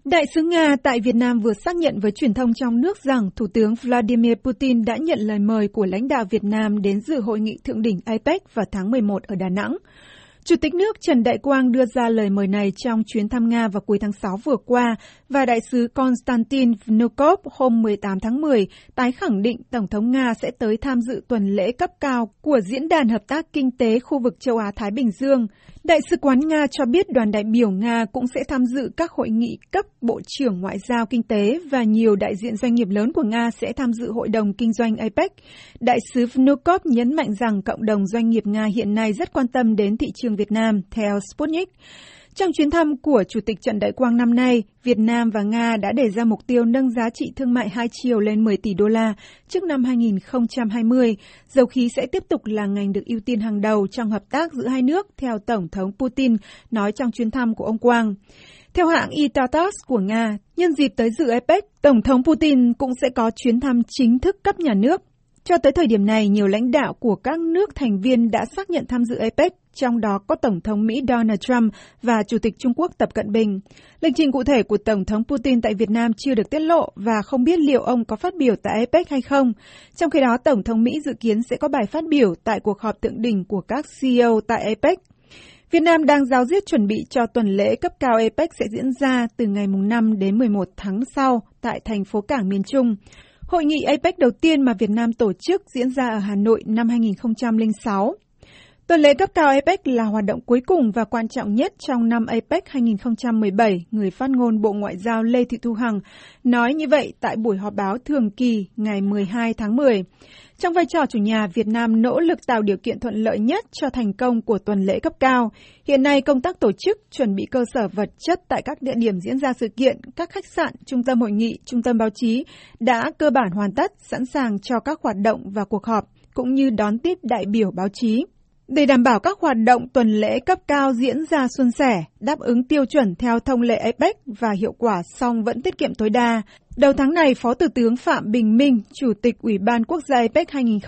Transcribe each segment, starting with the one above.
Đại sứ Nga tại Việt Nam vừa xác nhận với truyền thông trong nước rằng Thủ tướng Vladimir Putin đã nhận lời mời của lãnh đạo Việt Nam đến dự hội nghị thượng đỉnh APEC vào tháng 11 ở Đà Nẵng. Chủ tịch nước Trần Đại Quang đưa ra lời mời này trong chuyến thăm Nga vào cuối tháng 6 vừa qua, và đại sứ Konstantin Vnukov hôm 18 tháng 10 tái khẳng định Tổng thống Nga sẽ tới tham dự tuần lễ cấp cao của Diễn đàn Hợp tác Kinh tế khu vực châu Á-Thái Bình Dương. Đại sứ quán Nga cho biết đoàn đại biểu Nga cũng sẽ tham dự các hội nghị cấp Bộ trưởng Ngoại giao Kinh tế và nhiều đại diện doanh nghiệp lớn của Nga sẽ tham dự Hội đồng Kinh doanh APEC. Đại sứ Vnukov nhấn mạnh rằng cộng đồng doanh nghiệp Nga hiện nay rất quan tâm đến thị trường Việt Nam, theo Sputnik. Trong chuyến thăm của Chủ tịch Trần Đại Quang năm nay, Việt Nam và Nga đã đề ra mục tiêu nâng giá trị thương mại hai chiều lên 10 tỷ đô la trước năm 2020. Dầu khí sẽ tiếp tục là ngành được ưu tiên hàng đầu trong hợp tác giữa hai nước, theo Tổng thống Putin nói trong chuyến thăm của ông Quang. Theo hãng Itatas của Nga, nhân dịp tới dự APEC, Tổng thống Putin cũng sẽ có chuyến thăm chính thức cấp nhà nước. Cho tới thời điểm này, nhiều lãnh đạo của các nước thành viên đã xác nhận tham dự APEC, trong đó có Tổng thống Mỹ Donald Trump và Chủ tịch Trung Quốc Tập Cận Bình. Lịch trình cụ thể của Tổng thống Putin tại Việt Nam chưa được tiết lộ và không biết liệu ông có phát biểu tại APEC hay không. Trong khi đó, Tổng thống Mỹ dự kiến sẽ có bài phát biểu tại cuộc họp thượng đỉnh của các CEO tại APEC. Việt Nam đang ráo riết chuẩn bị cho tuần lễ cấp cao APEC sẽ diễn ra từ ngày 5 đến 11 tháng sau tại thành phố cảng miền Trung. Hội nghị APEC đầu tiên mà Việt Nam tổ chức diễn ra ở Hà Nội năm 2006. Tuần lễ cấp cao APEC là hoạt động cuối cùng và quan trọng nhất trong năm APEC 2017, người phát ngôn Bộ Ngoại giao Lê Thị Thu Hằng nói như vậy tại buổi họp báo thường kỳ ngày 12 tháng 10. Trong vai trò chủ nhà, Việt Nam nỗ lực tạo điều kiện thuận lợi nhất cho thành công của tuần lễ cấp cao. Hiện nay, công tác tổ chức, chuẩn bị cơ sở vật chất tại các địa điểm diễn ra sự kiện, các khách sạn, trung tâm hội nghị, trung tâm báo chí đã cơ bản hoàn tất, sẵn sàng cho các hoạt động và cuộc họp, cũng như đón tiếp đại biểu báo chí. Để đảm bảo các hoạt động tuần lễ cấp cao diễn ra suôn sẻ, đáp ứng tiêu chuẩn theo thông lệ APEC và hiệu quả song vẫn tiết kiệm tối đa, đầu tháng này, Phó Thủ tướng Phạm Bình Minh, Chủ tịch Ủy ban Quốc gia APEC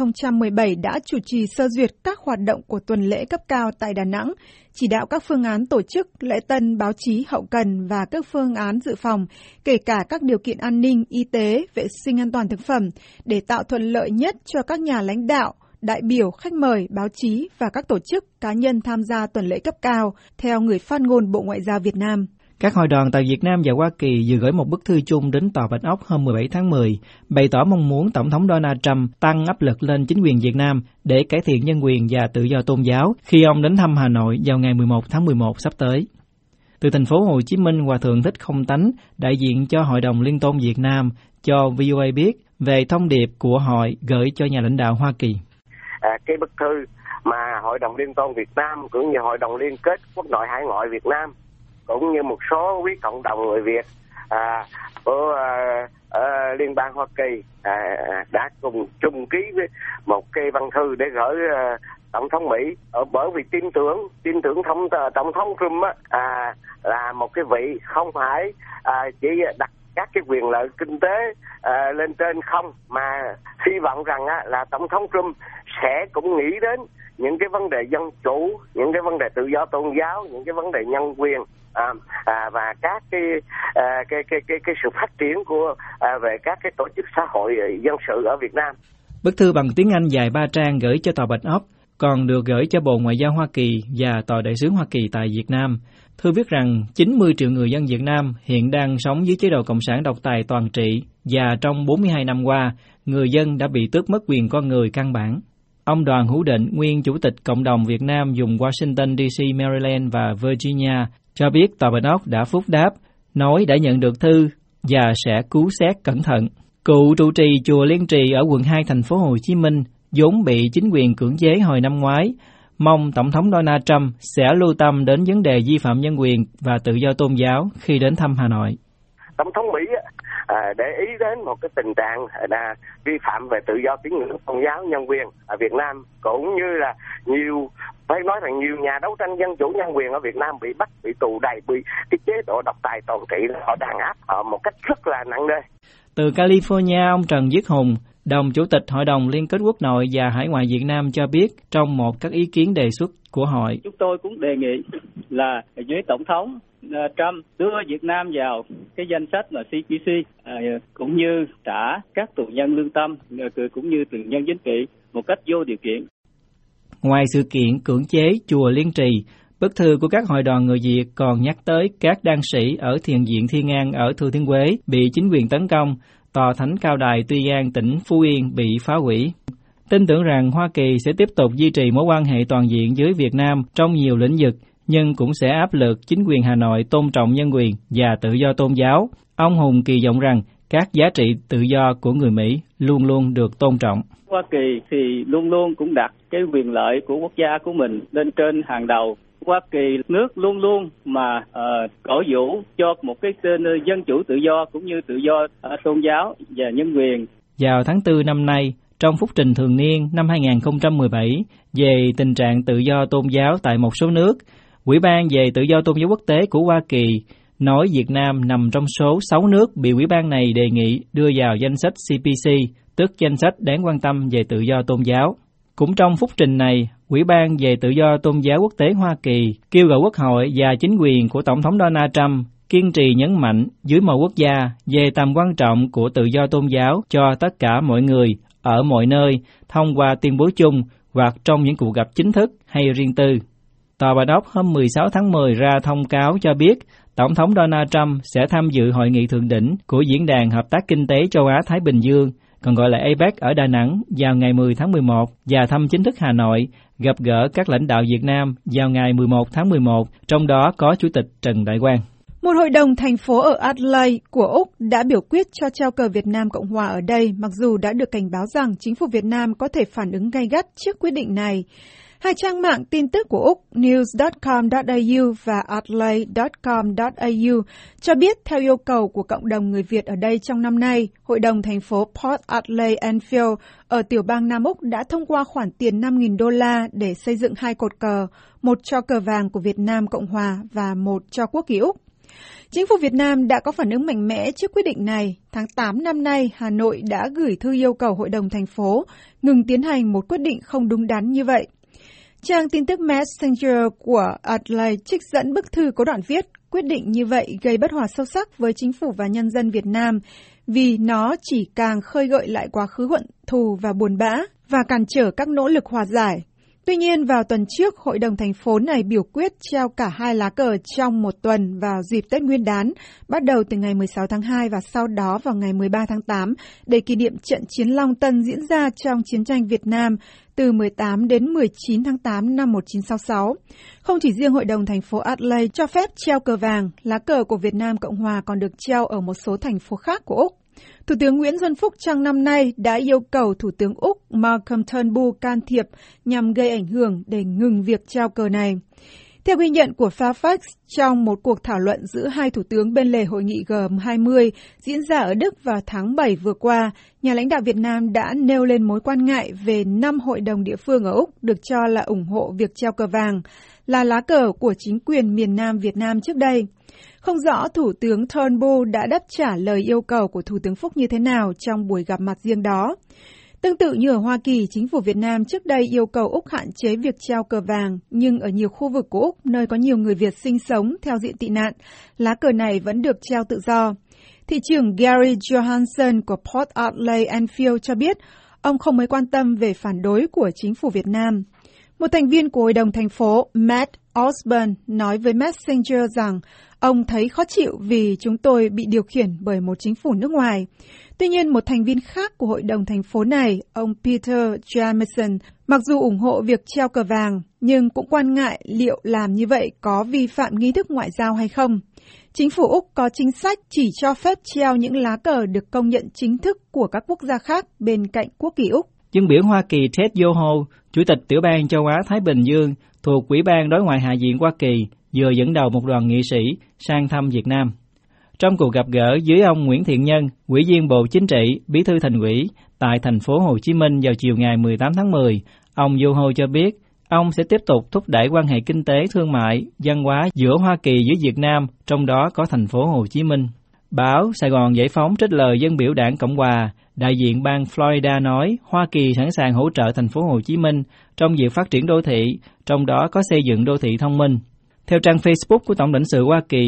2017 đã chủ trì sơ duyệt các hoạt động của tuần lễ cấp cao tại Đà Nẵng, chỉ đạo các phương án tổ chức, lễ tân, báo chí, hậu cần và các phương án dự phòng, kể cả các điều kiện an ninh, y tế, vệ sinh an toàn thực phẩm, để tạo thuận lợi nhất cho các nhà lãnh đạo, đại biểu, khách mời, báo chí và các tổ chức, cá nhân tham gia tuần lễ cấp cao, theo người phát ngôn Bộ Ngoại giao Việt Nam. Các hội đoàn tại Việt Nam và Hoa Kỳ vừa gửi một bức thư chung đến Tòa Bạch Ốc hôm 17 tháng 10, bày tỏ mong muốn Tổng thống Donald Trump tăng áp lực lên chính quyền Việt Nam để cải thiện nhân quyền và tự do tôn giáo khi ông đến thăm Hà Nội vào ngày 11 tháng 11 sắp tới. Từ thành phố Hồ Chí Minh, Hòa thượng Thích Không Tánh, đại diện cho Hội đồng Liên tôn Việt Nam, cho VOA biết về thông điệp của hội gửi cho nhà lãnh đạo Hoa Kỳ. Cái bức thư mà Hội đồng Liên tôn Việt Nam cũng như Hội đồng Liên kết Quốc nội Hải ngoại Việt Nam cũng như một số quý cộng đồng người Việt của Liên bang Hoa Kỳ đã cùng chung ký với một cái văn thư để gửi Tổng thống Mỹ, bởi vì tin tưởng Tổng thống Trump là một cái vị không phải chỉ đặt các cái quyền lợi kinh tế lên trên không, mà hy vọng rằng là Tổng thống Trump sẽ cũng nghĩ đến những cái vấn đề dân chủ, những cái vấn đề tự do tôn giáo, những cái vấn đề nhân quyền và các cái sự phát triển của về các cái tổ chức xã hội dân sự ở Việt Nam. Bức thư bằng tiếng Anh dài 3 trang gửi cho Tòa Bạch Ốc còn được gửi cho Bộ Ngoại giao Hoa Kỳ và Tòa đại sứ Hoa Kỳ tại Việt Nam. Thư viết rằng 90 triệu người dân Việt Nam hiện đang sống dưới chế độ cộng sản độc tài toàn trị và trong 42 năm qua, người dân đã bị tước mất quyền con người căn bản. Ông Đoàn Hữu Định, nguyên Chủ tịch Cộng đồng Việt Nam dùng Washington DC, Maryland và Virginia, cho biết Tòa Bạch Ốc đã phúc đáp, nói đã nhận được thư và sẽ cứu xét cẩn thận. Cựu trụ trì chùa Liên Trì ở quận 2 thành phố Hồ Chí Minh vốn bị chính quyền cưỡng chế hồi năm ngoái, mong Tổng thống Donald Trump sẽ lưu tâm đến vấn đề vi phạm nhân quyền và tự do tôn giáo khi đến thăm Hà Nội. Tổng thống Mỹ để ý đến một cái tình trạng là vi phạm về tự do tín ngưỡng tôn giáo nhân quyền ở Việt Nam, cũng như là nhiều nhà đấu tranh dân chủ nhân quyền ở Việt Nam bị bắt, bị tù đầy, bị cái chế độ độc tài toàn trị họ đàn áp họ một cách rất là nặng nề. Từ California, ông Trần Viết Hùng, đồng Chủ tịch Hội đồng Liên kết Quốc nội và Hải ngoại Việt Nam cho biết trong một các ý kiến đề xuất của hội. Chúng tôi cũng đề nghị là với Tổng thống Trump đưa Việt Nam vào cái danh sách là CPC, cũng như trả các tù nhân lương tâm cũng như tù nhân chính trị một cách vô điều kiện. Ngoài sự kiện cưỡng chế chùa Liên Trì, bức thư của các hội đoàn người Việt còn nhắc tới các đan sĩ ở Thiền viện Thiên An ở Thừa Thiên Huế bị chính quyền tấn công, tòa thánh Cao Đài Tuy An tỉnh Phú Yên bị phá hủy. Tin tưởng rằng Hoa Kỳ sẽ tiếp tục duy trì mối quan hệ toàn diện với Việt Nam trong nhiều lĩnh vực, nhưng cũng sẽ áp lực chính quyền Hà Nội tôn trọng nhân quyền và tự do tôn giáo. Ông Hùng kỳ vọng rằng các giá trị tự do của người Mỹ luôn luôn được tôn trọng. Hoa Kỳ thì luôn luôn cũng đặt cái quyền lợi của quốc gia của mình lên trên hàng đầu. Hoa Kỳ nước luôn luôn mà cổ vũ cho một cái tên dân chủ tự do cũng như tự do tôn giáo và nhân quyền. Vào tháng 4 năm nay, trong phúc trình thường niên năm 2017 về tình trạng tự do tôn giáo tại một số nước, Ủy ban về tự do tôn giáo quốc tế của Hoa Kỳ nói Việt Nam nằm trong số 6 nước bị Ủy ban này đề nghị đưa vào danh sách CPC, tức danh sách đáng quan tâm về tự do tôn giáo. Cũng trong phúc trình này, Ủy ban về tự do tôn giáo quốc tế Hoa Kỳ kêu gọi Quốc hội và chính quyền của Tổng thống Donald Trump kiên trì nhấn mạnh dưới mọi quốc gia về tầm quan trọng của tự do tôn giáo cho tất cả mọi người ở mọi nơi thông qua tuyên bố chung hoặc trong những cuộc gặp chính thức hay riêng tư. Tòa Bạch Ốc hôm 16 tháng 10 ra thông cáo cho biết Tổng thống Donald Trump sẽ tham dự hội nghị thượng đỉnh của Diễn đàn Hợp tác Kinh tế Châu Á-Thái Bình Dương, còn gọi là APEC ở Đà Nẵng vào ngày 10 tháng 11 và thăm chính thức Hà Nội, gặp gỡ các lãnh đạo Việt Nam vào ngày 11 tháng 11, trong đó có Chủ tịch Trần Đại Quang. Một hội đồng thành phố ở Adelaide của Úc đã biểu quyết cho treo cờ Việt Nam Cộng Hòa ở đây, mặc dù đã được cảnh báo rằng chính phủ Việt Nam có thể phản ứng gay gắt trước quyết định này. Hai trang mạng tin tức của Úc news.com.au và adelaide.com.au cho biết theo yêu cầu của cộng đồng người Việt ở đây trong năm nay, Hội đồng thành phố Port Adelaide Enfield ở tiểu bang Nam Úc đã thông qua khoản tiền $5.000 để xây dựng hai cột cờ, một cho cờ vàng của Việt Nam Cộng Hòa và một cho quốc kỳ Úc. Chính phủ Việt Nam đã có phản ứng mạnh mẽ trước quyết định này. Tháng 8 năm nay, Hà Nội đã gửi thư yêu cầu Hội đồng thành phố ngừng tiến hành một quyết định không đúng đắn như vậy. Trang tin tức Messenger của Adelaide trích dẫn bức thư có đoạn viết, quyết định như vậy gây bất hòa sâu sắc với chính phủ và nhân dân Việt Nam vì nó chỉ càng khơi gợi lại quá khứ hận thù và buồn bã và cản trở các nỗ lực hòa giải. Tuy nhiên, vào tuần trước, Hội đồng thành phố này biểu quyết treo cả hai lá cờ trong một tuần vào dịp Tết Nguyên đán, bắt đầu từ ngày 16 tháng 2 và sau đó vào ngày 13 tháng 8, để kỷ niệm trận chiến Long Tân diễn ra trong chiến tranh Việt Nam từ 18 đến 19 tháng 8 năm 1966. Không chỉ riêng Hội đồng thành phố Adelaide cho phép treo cờ vàng, lá cờ của Việt Nam Cộng Hòa còn được treo ở một số thành phố khác của Úc. Thủ tướng Nguyễn Xuân Phúc trong năm nay đã yêu cầu Thủ tướng Úc Malcolm Turnbull can thiệp nhằm gây ảnh hưởng để ngừng việc treo cờ này. Theo ghi nhận của Fairfax, trong một cuộc thảo luận giữa hai thủ tướng bên lề hội nghị G20 diễn ra ở Đức vào tháng 7 vừa qua, nhà lãnh đạo Việt Nam đã nêu lên mối quan ngại về 5 hội đồng địa phương ở Úc được cho là ủng hộ việc treo cờ vàng, là lá cờ của chính quyền miền Nam Việt Nam trước đây. Không rõ Thủ tướng Turnbull đã đáp trả lời yêu cầu của Thủ tướng Phúc như thế nào trong buổi gặp mặt riêng đó. Tương tự như ở Hoa Kỳ, chính phủ Việt Nam trước đây yêu cầu Úc hạn chế việc treo cờ vàng, nhưng ở nhiều khu vực của Úc, nơi có nhiều người Việt sinh sống theo diện tị nạn, lá cờ này vẫn được treo tự do. Thị trưởng Gary Johansson của Port Adelaide Enfield cho biết, ông không mấy quan tâm về phản đối của chính phủ Việt Nam. Một thành viên của Hội đồng thành phố, Matt Osborne, nói với Messenger rằng ông thấy khó chịu vì chúng tôi bị điều khiển bởi một chính phủ nước ngoài. Tuy nhiên, một thành viên khác của Hội đồng thành phố này, ông Peter Jamieson, mặc dù ủng hộ việc treo cờ vàng, nhưng cũng quan ngại liệu làm như vậy có vi phạm nghi thức ngoại giao hay không. Chính phủ Úc có chính sách chỉ cho phép treo những lá cờ được công nhận chính thức của các quốc gia khác bên cạnh quốc kỳ Úc. Dân biểu Hoa Kỳ Ted Yoho, Chủ tịch Tiểu bang Châu Á-Thái Bình Dương thuộc Ủy ban Đối ngoại Hạ viện Hoa Kỳ, vừa dẫn đầu một đoàn nghị sĩ sang thăm Việt Nam. Trong cuộc gặp gỡ với ông Nguyễn Thiện Nhân, Ủy viên Bộ Chính trị, Bí thư Thành ủy tại thành phố Hồ Chí Minh vào chiều ngày 18 tháng 10, ông Yoho cho biết ông sẽ tiếp tục thúc đẩy quan hệ kinh tế, thương mại, văn hóa giữa Hoa Kỳ với Việt Nam, trong đó có thành phố Hồ Chí Minh. Báo Sài Gòn Giải phóng trích lời dân biểu Đảng Cộng hòa, đại diện bang Florida nói Hoa Kỳ sẵn sàng hỗ trợ thành phố Hồ Chí Minh trong việc phát triển đô thị, trong đó có xây dựng đô thị thông minh. Theo trang Facebook của Tổng lãnh sự Hoa Kỳ,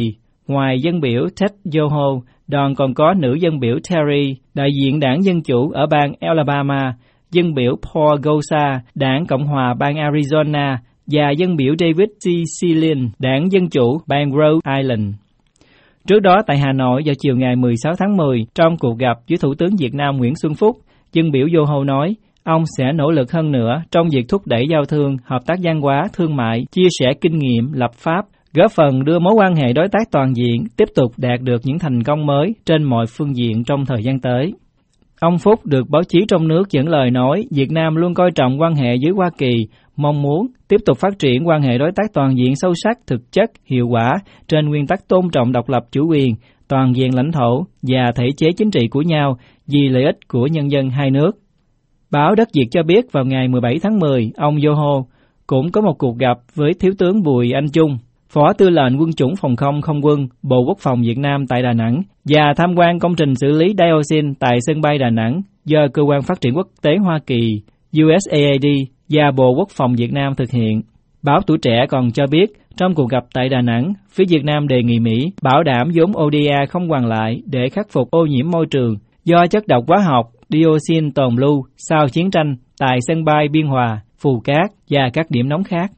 Ngoài dân biểu Ted Yoho, đoàn còn có nữ dân biểu Terry, đại diện đảng Dân Chủ ở bang Alabama, dân biểu Paul Gosar, đảng Cộng hòa bang Arizona, và dân biểu David T. Seelin, đảng Dân Chủ bang Rhode Island. Trước đó tại Hà Nội vào chiều ngày 16 tháng 10, trong cuộc gặp với Thủ tướng Việt Nam Nguyễn Xuân Phúc, dân biểu Yoho nói, ông sẽ nỗ lực hơn nữa trong việc thúc đẩy giao thương, hợp tác văn hóa, thương mại, chia sẻ kinh nghiệm, lập pháp, góp phần đưa mối quan hệ đối tác toàn diện tiếp tục đạt được những thành công mới trên mọi phương diện trong thời gian tới. Ông Phúc được báo chí trong nước dẫn lời nói Việt Nam luôn coi trọng quan hệ với Hoa Kỳ, mong muốn tiếp tục phát triển quan hệ đối tác toàn diện sâu sắc, thực chất, hiệu quả trên nguyên tắc tôn trọng độc lập chủ quyền, toàn vẹn lãnh thổ và thể chế chính trị của nhau vì lợi ích của nhân dân hai nước. Báo Đất Việt cho biết vào ngày 17 tháng 10, ông Yoho cũng có một cuộc gặp với Thiếu tướng Bùi Anh Chung, Phó Tư lệnh Quân chủng Phòng không Không quân, Bộ Quốc phòng Việt Nam tại Đà Nẵng, và tham quan công trình xử lý dioxin tại sân bay Đà Nẵng do Cơ quan Phát triển Quốc tế Hoa Kỳ USAID và Bộ Quốc phòng Việt Nam thực hiện. Báo Tuổi Trẻ còn cho biết, trong cuộc gặp tại Đà Nẵng, phía Việt Nam đề nghị Mỹ bảo đảm vốn ODA không hoàn lại để khắc phục ô nhiễm môi trường do chất độc hóa học dioxin tồn lưu sau chiến tranh tại sân bay Biên Hòa, Phù Cát và các điểm nóng khác.